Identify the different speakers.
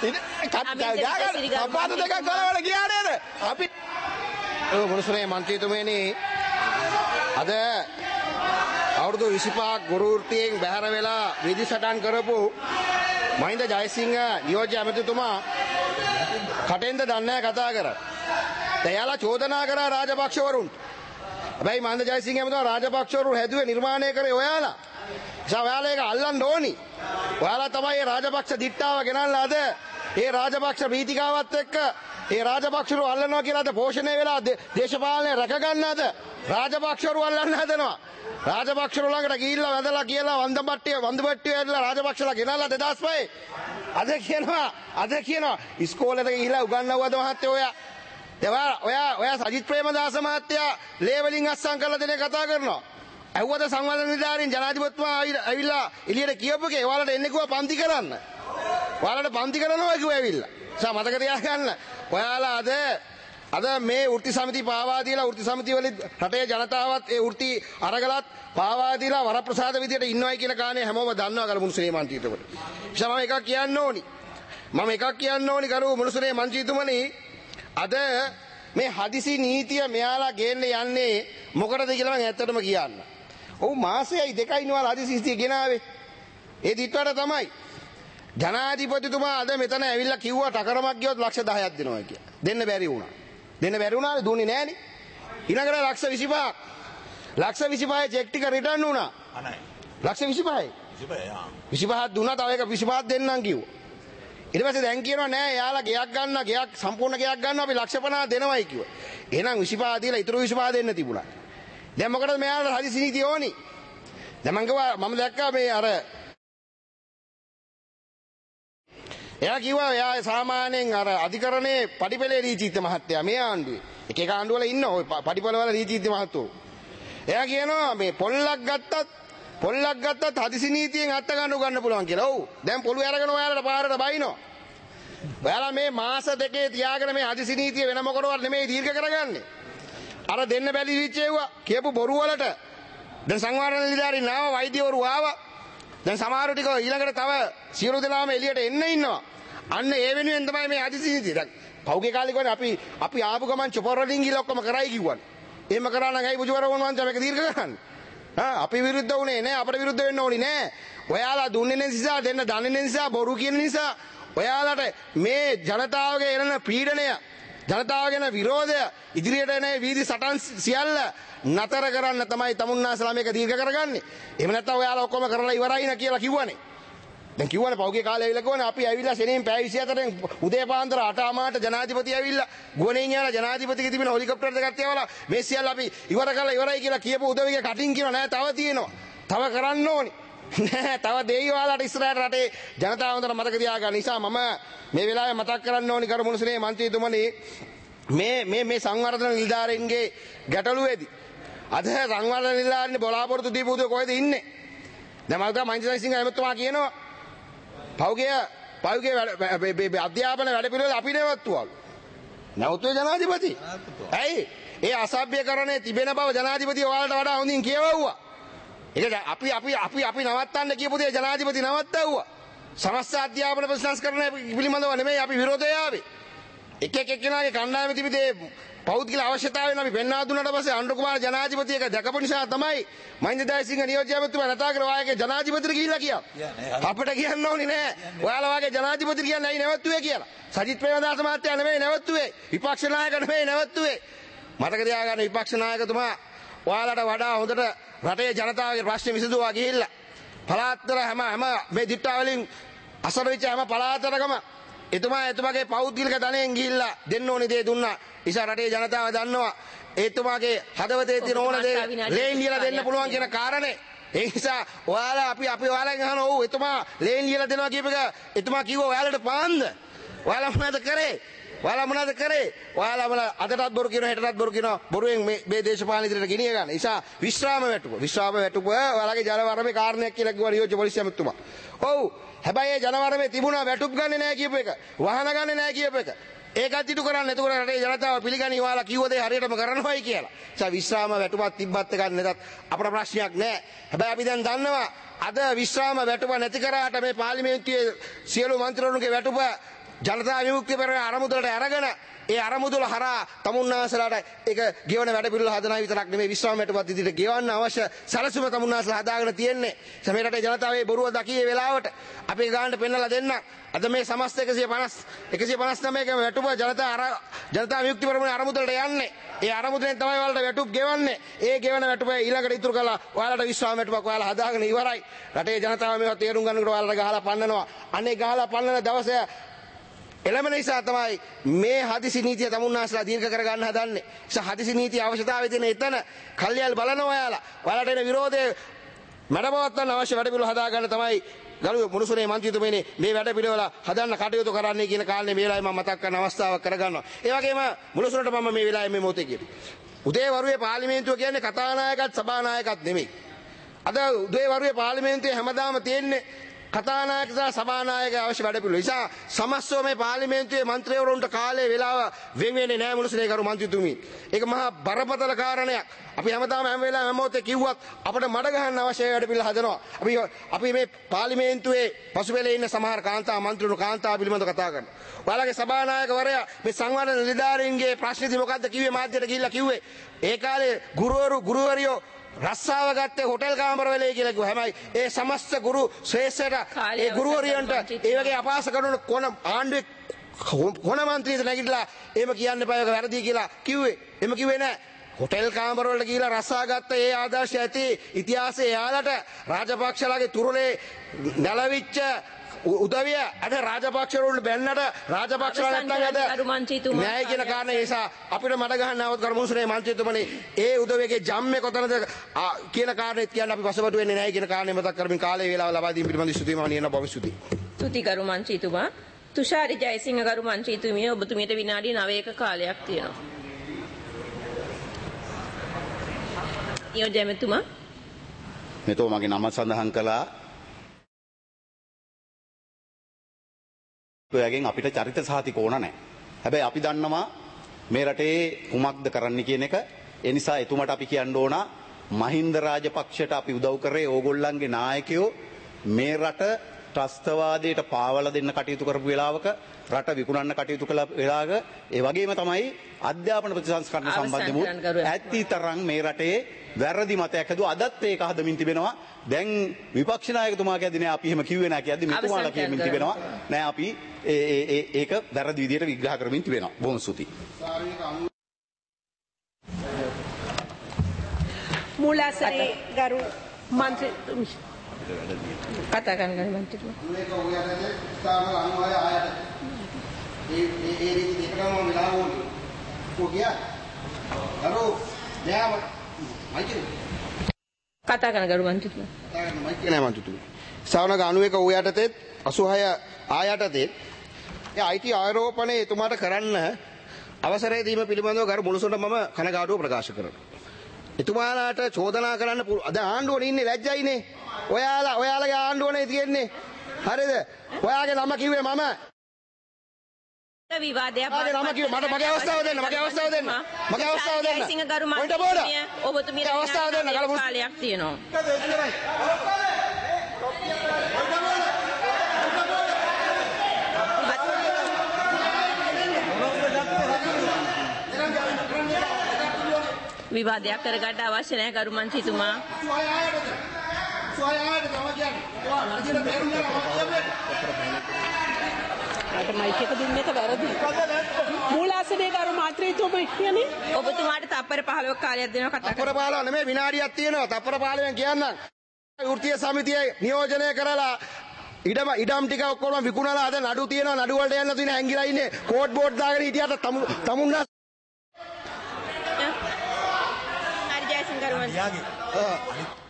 Speaker 1: කපාතු දෙකක් ගලවලා ගියා නේද? අපි මොනසුනේ මන්ත්‍රීතුමනි අද අවුරුදු 25ක් ගුරු වෘත්තියෙන් බැහැර වෙලා විදි සටන් කරපු මහින්ද ජයසිංහ නියෝජ්‍ය ඇමතිතුමා කටෙන්ද දන්නේ කතා කරා. එයාලා චෝදනා කරා රාජපක්ෂවරුන්ට. හැබැයි මහින්ද ජයසිංහ ඇමතිතුමා රාජපක්ෂවරු හැදුවේ නිර්මාණය කරේ ඔයාලා. නිසා ඔයාලා ඒක අල්ලන්න ඕනි. ඔයාලා තමයි මේ රාජපක්ෂ දිට්ඨාව ගෙනල්ලා අද ඒ රාජපක්ෂ ප්‍රීතිකාවත් එක්ක ඒ රාජපක්ෂරු අල්ලනවා කියලා අද පෝෂණය වෙලා දේශපාලනය රැක ගන්නද රාජපක්ෂරු අල්ලන්න හදනවා. රාජපක්ෂරු ළඟට ගිහිල්ලා වැඳලා කියලා වන්දපට්ටිය ඇදලා රාජපක්ෂලා ගෙනල්ලා 2005 අද කියනවා ඉස්කෝලේට ගිහිල්ලා උගන්වුවද මහත්තයෝ ඔයා සජිත් ප්‍රේමදාස මහත්තයා ලේවලින් අස්සම් කරලා දෙන කතා කරනවා. ඇහුවද සංවර්ධන නිලධාරීන් ජනාධිපතිතුමා ඇවිල්ලා එළියට කියපුවකේ ඔයාලට එන්නේ කිව්වා පන්ති කරන්න. ඔයාලට පන්ති කරනවා කිව්වා ඇවිල්ලා. මතක තියාගන්න. ඔයාලා අද මේ වෘත්ති සමිති පාවා දීලා වෘත්ති සමිති වලින් රටේ ජනතාවත් ඒ වෘත්ති අරගලත් පාවා දීලා වරප්‍රසාද විදියට ඉන්නවයි කියලා කාණේ හැමෝම දන්නවා කරු මුනුසුනේ මන්ත්‍රීතුමනි. මම එකක් කියන්න ඕනි කරු මුනුසුනේ මන්ත්‍රීතුමනි අද මේ හදිසි නීතිය මෙයාලා ගේන්න යන්නේ මොකටද කියලා මම ඇත්තටම කියන්න. ඔව් මාසෙයි දෙකයි නෝලා හදිසි නීතිය ගෙනාවේ. ඒ දිට්ටුවට තමයි ජනාධිපතිතුමා අද මෙතන ඇවිල්ලා කිව්වා ටකරමක් ගියොත් ලක්ෂ 10ක් දෙනවා කියලා. දෙන්න බැරි වුණානේ දුන්නේ නෑනේ. ඊළඟට ලක්ෂ 25ක්. ලක්ෂ 25 චෙක් ටික රිටර්න් වුණා. ලක්ෂ 25යි. 25ක් දුන්නා තව එක 25ක් දෙන්නම් කිව්වා. ඊට පස්සේ දැන් කියනවා නෑ යාලා ගෙයක් සම්පූර්ණ ගෙයක් ගන්නවා අපි ලක්ෂ 50 දෙනවයි කිව්වා. එහෙනම් 25 දීලා ඉතුරු 25 දෙන්න තිබුණා. දැන් මොකටද මෙයාලා හදිසි නීතිය ඕනි? දැන් මම දැක්කා මේ අර එයා කිව්වා එයා සාමාන්‍යයෙන් අර අධිකරණයේ පඩිපෙළේ රීචිත්‍ය මහත්තයා මේ ආණ්ඩුවේ එක ආණ්ඩුවල ඉන්න ඔය පඩිපෙළ වල රීචිත්‍ය මහත්තයෝ එයා කියනවා මේ පොල්ලක් ගත්තත් හදිසි නීතියෙන් අත්ත ගන්න පුළුවන් කියලා. ඔව් දැන් පොළු අරගෙන ඔයාලට පාරට බයිනවා. ඔයාලා මේ මාස දෙකේ තියාගෙන මේ හදිසි නීතිය වෙන මොකටවත් නෙමෙයි දීර්ඝ කරගන්නේ. අර දෙන්න බැලි රීචේවුවා කියපු බොරු වලට දැන් සංවර්ධන නිලධාරීන් ආවා වෛද්‍යවරු ආවා. දැන් සමහර ටික ඊළඟට තව සියලු දෙනාම එළියට එන්න ඉන්නවා. අන්න ඒ වෙනුවෙන් තමයි මේ හදිසි නීතිය. දැන් පෞගේ කාලේ කියන්නේ අපි ආපු ගමන් චොපර් වලින් ගිහලා ඔක්කොම කරයි කිව්වනේ. එහෙම කරා නම් ඇයි බුදුවර වුණාන්ත මේක දීර්ඝ කරන්නේ? අපි විරුද්ධ වුණේ නෑ අපිට විරුද්ධ වෙන්න ඕනි නෑ. ඔයාලා දුන්නේ නිසා දෙන්න දන්නේ නිසා බොරු කියන නිසා ඔයාලට මේ ජනතාවගේ එන පීඩනය ජනතාවගෙන විරෝධය ඉදිරියට එන වීදි සටන් සියල්ල නතර කරන්න තමයි තමුන්නාසලා මේක දීර්ඝ කරගන්නේ. එහෙම නැත්නම් ඔයාලා ඔක්කොම කරලා ඉවරයි න කියලා කිව්වනේ. දැන් කිව්වනේ පෞගේ කාලේ ඇවිල්ලා කිව්වනේ අපි ඇවිල්ලා සෙනෙන් පැය 24න් උදේ පාන්දර 8:00 ජනාධිපති ඇවිල්ලා ගුවනින් යන ජනාධිපතිගේ තිබෙන හෙලිකොප්ටර් දෙකක් තියවලා මේ සියල්ල අපි ඉවර කරලා ඉවරයි කියලා කියපු උදවිය කටින් කියනවා නෑ තව තියෙනවා. තව කරන්න ඕනි. නෑ තව දෙයි ඔයාලට ඉස්සරහට රටේ ජනතාව හොඳට මතක තියාගන්න නිසා මම මේ වෙලාවේ මතක් කරන්න ඕනි කරු මුනුසුනේ මන්ත්‍රීතුමනි මේ සංවර්ධන නිලධාරීන්ගේ ගැටලුවේදී අද සංවර්ධන නිලධාරීන් බලාපොරොත්තු දීපු උදේ කොහෙද ඉන්නේ? දැන් මම මහින්ද ජයසිංහ ඇමතුමා කියනවා පෞගේ අධ්‍යාපන වැඩ පිළිවෙල අපි නැවතුවලු. නැවතුවේ ජනාධිපති. ඇයි? ඒ අසභ්‍යකරණයේ තිබෙන බව ජනාධිපති ඔයාලට වඩා හොඳින් කියවුවා. ඒක අපි නවත්තන්න කියපු දේ ජනාධිපති නවත්තවුවා. සමස්ත අධ්‍යාපන ප්‍රතිසංස්කරණය පිළිබඳව නෙමෙයි අපි විරෝධය ආවේ. එක එක්කෙනාගේ කණ්ඩායමේ තිබිතේ පෞද්ගලික අවශ්‍යතාවයන් අපි පෙන්වා දුන්නාට පස්සේ අනුර කුමාර ජනාධිපති එක දැකපු නිසා තමයි මහින්ද ජයසිංහ නියෝජ්‍ය ඇමතිතුමා නතාකර වාගේ ජනාධිපතිට ගිහිල්ලා කියනවා. අපිට කියන්න ඕනේ නෑ. ඔයාලා වාගේ ජනාධිපතිට කියන්නේ ඇයි නැවතුනේ කියලා. සජිත් ප්‍රේමදාස මහත්තයා නෙමෙයි නැවතුනේ. විපක්ෂ නායක නෙමෙයි නැවතුනේ. මතක තියාගන්න විපක්ෂ නායකතුමා ඔයාලට වඩා හොඳට රටේ ජනතාවගේ ප්‍රශ්න විසඳුවා ගිහිල්ලා පළාත්වල හැම මේ දිට්ඨා වලින් අසර වෙච්ච හැම පළාතකම එතුමාගේ පෞද්ගලික ධනයෙන් ගිහිල්ලා දෙන්න ඕනේ දේ දුන්නා. ඉතින් රටේ ජනතාව දන්නවා එතුමාගේ හදවතේ තියෙන ඕන දේ ලේන් ලියලා දෙන්න පුළුවන් කියන කාරණේ. ඒ නිසා ඔයාලා අපි ඔයාලෙන් අහනවා ඔව් එතුමා ලේන් ලියලා දෙනවා කියප එක එතුමා කිව්වා ඔයාලට පාන්ද? ඔයාලා මොනවද කරේ? ඔයාලා අදටත් බොරු කියනවා හෙටටත් බොරු කියනවා. බොරුවෙන් මේ දේශපාලන ඉදිරියට ගෙනිය ගන්න. ඒ නිසා විශ්‍රාම වැටුප ඔයාලගේ ජනවරමේ කාරණයක් කියලා කිව්වා නියෝජ්‍ය පොලිසිය ඇමතුමා. ඔව් හැබැයි ඒ ජනවරමේ තිබුණා වැටුප් ගන්නේ නැහැ කියප එක. වහන ගන්නේ නැහැ කියප එක. ඒකත් ඉටු කරන්න. එතකොට රටේ ජනතාව පිළිගනි ඔයාලා කිව්ව දේ හරියටම කරනවායි කියලා. ඒ විශ්‍රාම වැටුපක් තිබ්බත් එකක් නැතත් අපට ප්‍රශ්නයක් නැහැ. හැබැයි අපි දැන් දන්නවා අද විශ්‍රාම වැටුප නැති කරාට මේ පාර්ලිමේන්තුවේ සියලු මන්ත්‍රීවරුන්ගේ වැටුප ජනතා විමුක්ති පෙරමුණ අරමුදලට අරගෙන ඒ අරමුදල හරහා තමුන්නාසලාට ඒක ගෙවන වැඩ පිළිවෙල හදනා විතරක් නෙමෙයි විශ්‍රාමයටපත් ඉදිරියට ගෙවන්න අවශ්‍ය සැලසුම තමුන්නාසලා හදාගෙන තියෙන්නේ. මේ රටේ ජනතාවේ බොරුව දකියේ වෙලාවට අපි ගානට පෙන්නලා දෙන්න. අද මේ සමස්ත 159කම වැටුප ජනතා විමුක්ති පෙරමුණ අරමුදලට යන්නේ. ඒ අරමුදලෙන් තමයි ඔයාලට වැටුප් ගෙවන්නේ. ඒ ගෙවන වැටුප ඊළඟට ඉතුරු කරලා ඔයාලට විශ්‍රාමයටපත් ඔයාලා හදාගෙන ඉවරයි. රටේ ජනතාව මේවා තේරුම් ගන්නකොට ඔයාලට ගහලා පන්නනවා. අනේ ගහලා පන්නන දවසේ එළම නිසා තමයි මේ හදිසි නීතිය තමුන්නාසලා දීර්ඝ කරගන්න හදන්නේ. හදිසි නීතිය අවශ්‍යතාවය තියෙන එතන කල්යල් බලනවා ඔයාලා. ඔයාලට එන විරෝධය මැඩපවත්වන්න අවශ්‍ය වැඩ පිළිවෙල හදාගන්න තමයි ගරු මුණුසුනේ මන්ත්‍රීතුමනි මේ වැඩ පිළිවෙල හදන්න කටයුතු කරන්නේ කියන කාරණේ මේ වෙලාවේ මම මතක් කරන අවස්ථාවක් කරගන්නවා. ඒ වගේම මුණුසුනට මම මේ වෙලාවේ මේ මොහොතේ කියනවා. උදේවරුේ පාර්ලිමේන්තුව කියන්නේ කතානායකත් සභානායකත් නෙමෙයි. අද උදේවරුේ පාර්ලිමේන්තුවේ හැමදාම තියෙන්නේ කතානායක සහ සභානායක අවශ්‍ය වැඩ පිළිවෙල. නිසා සමස්තව මේ පාර්ලිමේන්තුවේ മന്ത്രിවරුන්ට කාලේ වෙලාව වෙන් වෙන්නේ නැහැ මුළුසුනේ කරු මන්ත්‍රීතුමනි. ඒක මහා බරපතල කාරණයක්. අපි හැමදාම හැම වෙලාවෙම හැම මොහොතේ කිව්වත් අපිට මඩ ගහන්න අවශ්‍ය වැඩ පිළිවෙල හදනවා. අපි මේ පාර්ලිමේන්තුවේ පසුබැලේ ඉන්න සමහර කාන්තා මන්ත්‍රීවරු කාන්තා පිළිබඳව කතා කරනවා. ඔයාලගේ සභානායකවරයා මේ සංවර්ධන නිලධාරීන්ගේ ප්‍රශ්නේදී මොකද්ද කිව්වේ මාධ්‍යයට ගිහිල්ලා කිව්වේ? ඒ කාලේ ගුරුවරියෝ රස්සාව ගත්තේ හොටෙල් කාමරවලේ කියලා කිව්වා. හැමයි ඒ සමස්ත ගුරු ශ්‍රේෂ්ඨට ඒ ගුරුවරියන්ට ඒ වගේ අපහාස කරන කොන ආණ්ඩුවේ කොන මන්ත්‍රීද නැගිටලා එහෙම කියන්න එපා ඒක වැරදි කියලා කිව්වේ. එහෙම කිව්වේ නෑ. හොටෙල් කාමරවලට ගිහිලා රස්සා ගත්ත ඒ ආදර්ශය ඇති ඉතිහාසයේ එයාලට රාජපක්ෂලාගේ තුරුලේ නැලවිච්ච උදවිය අද රාජපක්ෂවරුන්ට බැන්නට රාජපක්ෂලා නැත්නම් අද න්‍යාය කියන කාරණේ නිසා අපිට මඩ ගහන්න આવත් කර්මුසුනේ මන්ත්‍රීතුමනි ඒ උදවියගේ ජම්මේ කොතනද කියන කාරණේත් කියන්න අපි පසුබට වෙන්නේ නැහැ කියන කාරණේ මතක් කරමින් කාලේ වේලාව ලබා දීම පිළිබඳ ස්තුතියි මම නියන බව ස්තුතියි.
Speaker 2: ස්තුති කරු මන්ත්‍රීතුමා. තුෂාරි ජයසිංහ කරු මන්ත්‍රීතුමිය ඔබතුමියට විනාඩි 9ක කාලයක් තියෙනවා. නියෝජ්‍ය මෙතුමා
Speaker 3: මෙතුමාගේ නම සඳහන් කළා. ඔයගෙන් අපිට චරිත සාතික ඕන නැහැ. හැබැයි අපි දන්නවා මේ රටේ කුමක්ද කරන්න කියන එක. ඒ නිසා එතුමට අපි කියන්න ඕන මහින්ද රාජපක්ෂට අපි උදව් කරේ ඕගොල්ලන්ගේ නායකයෝ මේ රට ත්‍රස්තවාදයට පාවලා දෙන්න කටයුතු කරපු වෙලාවක රට විකුණන්න කටයුතු කළ වෙලාවක ඒ වගේම තමයි අධ්‍යාපන ප්‍රතිසංස්කරණ සම්බන්ධව ඇත්ති තරම් මේ රටේ වැරදි මතයක් හදුවා. අදත් ඒක හදමින් තිබෙනවා. දැන් විපක්ෂ නායකතුමා කියද්දී අපි එහෙම කිව්වේ නැහැ කියද්දී මෙතුමාලා කියමින් තිබෙනවා. නෑ අපි ඒක වැරදි විදියට විග්‍රහ කරමින් තිබෙනවා. බොහොම ස්තුතියි.
Speaker 2: මූලාසනේ ගරු මන්ත්‍රී කතා කරන මන්ත්‍රීතුමා
Speaker 1: මේක ඔය යටතේ ස්ථාන 96 ආයත ඒ රීති දෙකම වෙලා ඕනේ. කොහොගියා අර මෙයාම මයිකේ
Speaker 2: කතා කරන ගරු මන්ත්‍රීතුමා
Speaker 1: කතා කරන මයිකේ නෑ මන්ත්‍රීතුමා. ස්ථාන 91 ඔය යටතේ 86 ආයතතේ ඒ IT ආරෝපණය එතුමාට කරන්න අවසරය දීම පිළිබඳව ගරු මුළුසොන්ට මම කනගාටුව ප්‍රකාශ කරනවා. එතුමාලාට චෝදනා කරන්න අද ආණ්ඩුවනේ ඉන්නේ ලැජ්ජයිනේ. ඔයාලගේ ආණ්ඩුවනේ තියෙන්නේ. හරිද? ඔයාගේ නම කිව්වේ මම.
Speaker 2: විවාදයක්
Speaker 1: නම කිව්වේ මට මගේ අවස්ථාව දෙන්න. මගේ අවස්ථාව දෙන්න. මගේ අවස්ථාව දෙන්න.
Speaker 2: ජයසිංහ ගරු මන්ත්‍රීතුමිය ඔබතුමියට
Speaker 1: අවස්ථාව දෙන්න.
Speaker 2: කාලයක් තියෙනවා. විවාදයක් කරගන්න අවශ්‍ය නැහැ ගරු මන්ත්‍රීතුමා.
Speaker 4: අට මයික් එක දුන්නේ එක වැරදි. මූලාසනේ ගරු මන්ත්‍රීතුමා කියන්නේ
Speaker 2: ඔබතුමාට තප්පර 15ක කාලයක් දෙනවා කතා කරන්න.
Speaker 1: තප්පර 15 නෙමෙයි විනාඩියක් තියෙනවා. තප්පර 15න් කියන්නම්. වෘත්තීය සමිතිය නියෝජනය කරලා ඉඩම් ටික ඔක්කොම විකුණලා අද නඩු තියෙනවා. නඩු වලට යන්න තියෙන හැංගිලා ඉන්නේ. කෝඩ් බෝඩ් දාගෙන හිටියට තමුන්නා
Speaker 2: හරි ජයසිංහ ගරු මන්ත්‍රී